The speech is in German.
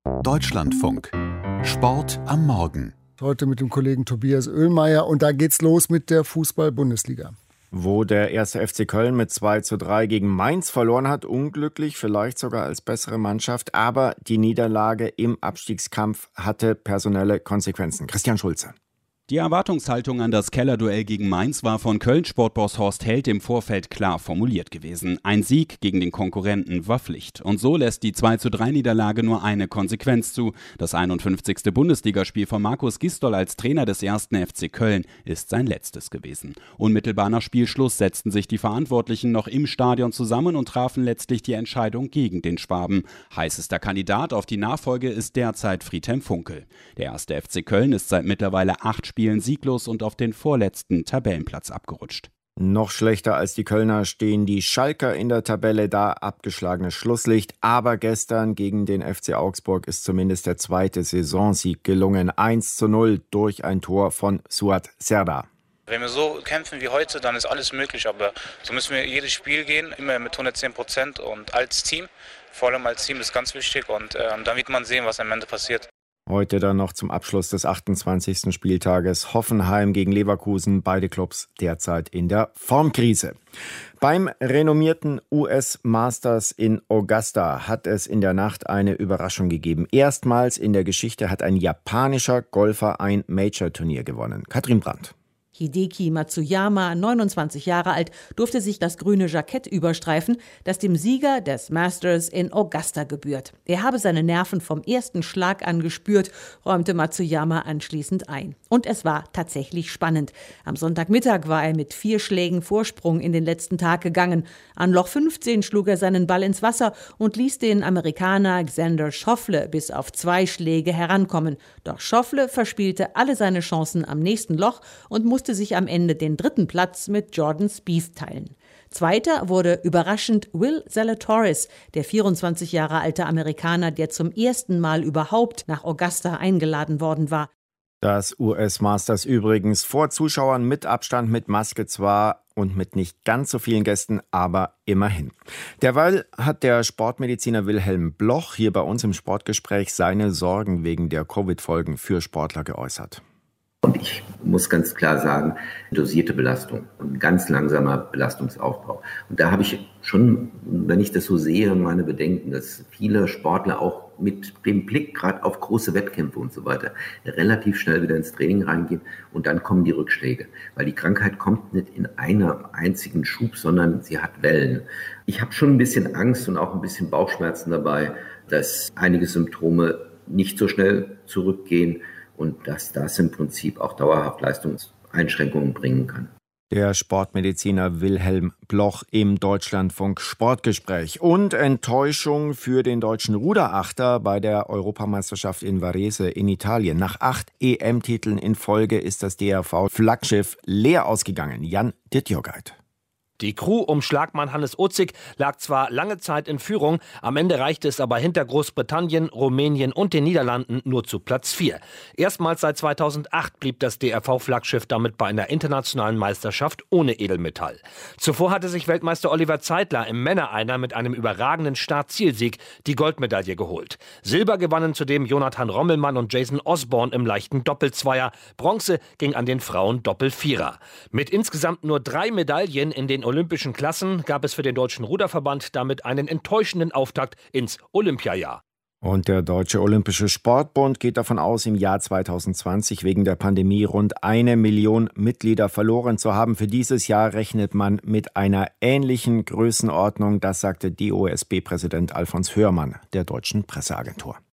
Deutschlandfunk. Sport am Morgen. Heute mit dem Kollegen Tobias Oehlmeier und da geht's los mit der Fußball-Bundesliga. Wo der 1. FC Köln mit 2:3 gegen Mainz verloren hat, unglücklich, vielleicht sogar als bessere Mannschaft, aber die Niederlage im Abstiegskampf hatte personelle Konsequenzen. Christian Schulze. Die Erwartungshaltung an das Kellerduell gegen Mainz war von Köln-Sportboss Horst Held im Vorfeld klar formuliert gewesen. Ein Sieg gegen den Konkurrenten war Pflicht. Und so lässt die 2:3-Niederlage nur eine Konsequenz zu. Das 51. Bundesligaspiel von Markus Gisdol als Trainer des 1. FC Köln ist sein letztes gewesen. Unmittelbar nach Spielschluss setzten sich die Verantwortlichen noch im Stadion zusammen und trafen letztlich die Entscheidung gegen den Schwaben. Heißester Kandidat auf die Nachfolge ist derzeit Friedhelm Funkel. Der 1. FC Köln ist seit mittlerweile 8 Spielen sieglos und auf den vorletzten Tabellenplatz abgerutscht. Noch schlechter als die Kölner stehen die Schalker in der Tabelle da, abgeschlagenes Schlusslicht. Aber gestern gegen den FC Augsburg ist zumindest der zweite Saisonsieg gelungen. 1:0 durch ein Tor von Suat Serdar. Wenn wir so kämpfen wie heute, dann ist alles möglich, aber so müssen wir jedes Spiel gehen, immer mit 110% und als Team, vor allem als Team ist ganz wichtig und dann wird man sehen, was am Ende passiert. Heute dann noch zum Abschluss des 28. Spieltages Hoffenheim gegen Leverkusen, beide Clubs derzeit in der Formkrise. Beim renommierten US Masters in Augusta hat es in der Nacht eine Überraschung gegeben. Erstmals in der Geschichte hat ein japanischer Golfer ein Major-Turnier gewonnen. Katrin Brandt. Hideki Matsuyama, 29 Jahre alt, durfte sich das grüne Jackett überstreifen, das dem Sieger des Masters in Augusta gebührt. Er habe seine Nerven vom ersten Schlag an gespürt, räumte Matsuyama anschließend ein. Und es war tatsächlich spannend. Am Sonntagmittag war er mit 4 Schlägen Vorsprung in den letzten Tag gegangen. An Loch 15 schlug er seinen Ball ins Wasser und ließ den Amerikaner Xander Schauffele bis auf 2 Schläge herankommen. Doch Schauffele verspielte alle seine Chancen am nächsten Loch und musste sich am Ende den 3. Platz mit Jordan Spieth teilen. Zweiter wurde überraschend Will Zalatoris, der 24 Jahre alte Amerikaner, der zum ersten Mal überhaupt nach Augusta eingeladen worden war. Das US Masters übrigens vor Zuschauern mit Abstand, mit Maske zwar und mit nicht ganz so vielen Gästen, aber immerhin. Derweil hat der Sportmediziner Wilhelm Bloch hier bei uns im Sportgespräch seine Sorgen wegen der Covid-Folgen für Sportler geäußert. Und ich muss ganz klar sagen, dosierte Belastung und ganz langsamer Belastungsaufbau. Und da habe ich schon, wenn ich das so sehe, meine Bedenken, dass viele Sportler auch mit dem Blick gerade auf große Wettkämpfe und so weiter relativ schnell wieder ins Training reingehen und dann kommen die Rückschläge. Weil die Krankheit kommt nicht in einem einzigen Schub, sondern sie hat Wellen. Ich habe schon ein bisschen Angst und auch ein bisschen Bauchschmerzen dabei, dass einige Symptome nicht so schnell zurückgehen und dass das im Prinzip auch dauerhaft Leistungseinschränkungen bringen kann. Der Sportmediziner Wilhelm Bloch im Deutschlandfunk Sportgespräch. Und Enttäuschung für den deutschen Ruderachter bei der Europameisterschaft in Varese in Italien. Nach 8 EM-Titeln in Folge ist das DRV-Flaggschiff leer ausgegangen. Jan Dittjogait. Die Crew um Schlagmann Hannes Otzig lag zwar lange Zeit in Führung, am Ende reichte es aber hinter Großbritannien, Rumänien und den Niederlanden nur zu Platz 4. Erstmals seit 2008 blieb das DRV-Flaggschiff damit bei einer internationalen Meisterschaft ohne Edelmetall. Zuvor hatte sich Weltmeister Oliver Zeitler im Männereiner mit einem überragenden Start-Zielsieg die Goldmedaille geholt. Silber gewannen zudem Jonathan Rommelmann und Jason Osborne im leichten Doppelzweier. Bronze ging an den Frauen Doppelvierer. Mit insgesamt nur 3 Medaillen in den olympischen Klassen gab es für den Deutschen Ruderverband damit einen enttäuschenden Auftakt ins Olympiajahr. Und der Deutsche Olympische Sportbund geht davon aus, im Jahr 2020 wegen der Pandemie rund 1 Million Mitglieder verloren zu haben. Für dieses Jahr rechnet man mit einer ähnlichen Größenordnung. Das sagte DOSB-Präsident Alfons Hörmann der Deutschen Presseagentur.